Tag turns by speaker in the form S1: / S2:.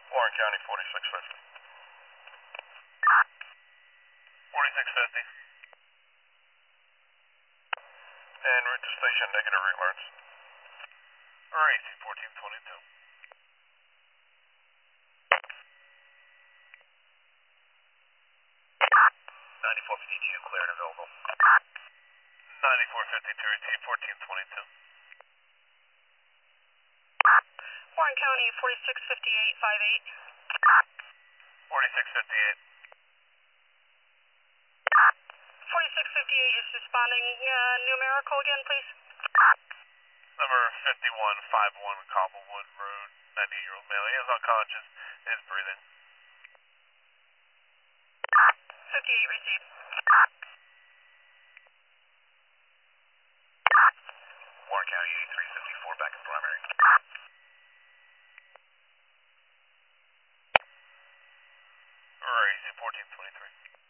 S1: Warren County, 4650. 4650. And route to station, negative remarks. RAC 1422.
S2: 9452, clear and available.
S1: 9452, receive 1422.
S3: Warren County, 465858.
S1: 4658.
S3: 4658 is responding. Numerical again, please.
S1: Number 5151 Cobblewood Road, 90-year-old male. He is unconscious, is breathing.
S3: 58 received.
S2: Warren County, 8354, back in primary.
S1: RAC 1423.